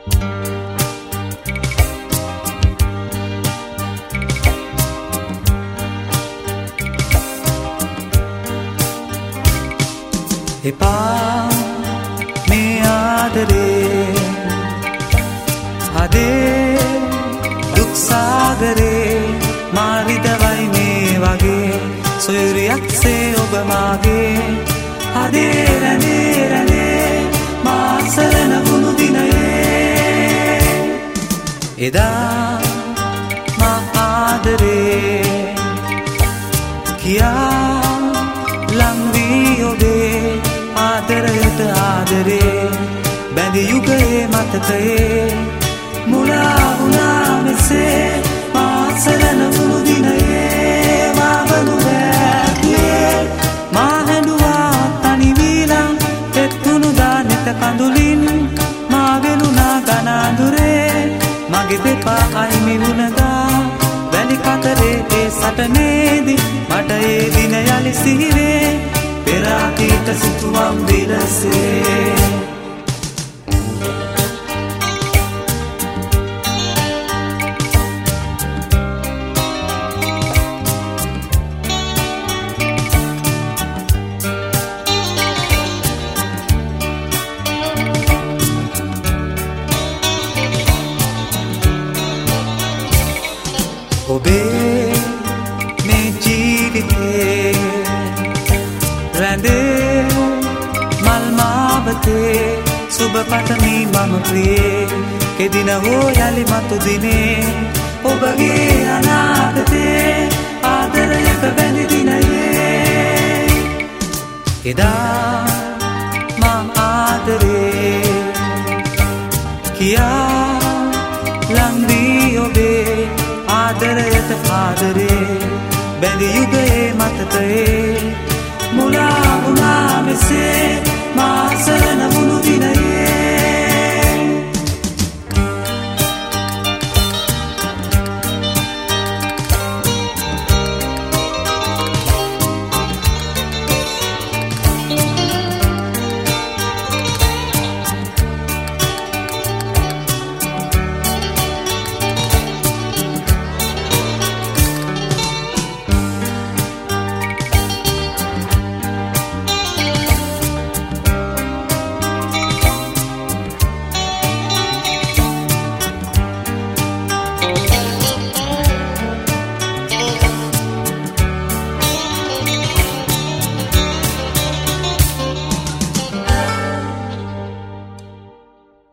එපා මේ ආදරේ හදේ දුක් සාගරේ මාරිදවයි මේ වගේ සොයුරියක්සේ ඔබ මාගේ හදේ රැඳේ රැඳේ මාසලන වුණු දිනයේ එදා මා ආදරේ කියා ලංවී ඔබේ ආදරයට ආදරේ බැඳි යුගයේ මතකයේ මුලා වුණා මෙසේ මාසලන වුණු දිනයේ මාවලු වැටුවේ මා හැඬුවා තනි වීලං තෙත්තුණු දානෙත කඳුලින් මා වෙලුණා ගනාඳුරේ මගේ දෙපා අයිමි වුණදා වැලි කතරේ ඒ සටනේදී මට ඒ දින යලි සිහිවේ පෙරාකීට සිතුවම් විලසේ ඔබේ මේ ජීවිතේ රැඳේ මල් මාවතේ සුබ පතමි මම ප්‍රියේ කෙදින හෝ යලි මතු දිනේ ඔබගේ අනාගතේ ආදරයක බැඳි දිනයේ එදා මා ආදරේ කියා ලංවී ඔබේ ආදරයට ආදරේ බැඳි යුගයේ මතකයේ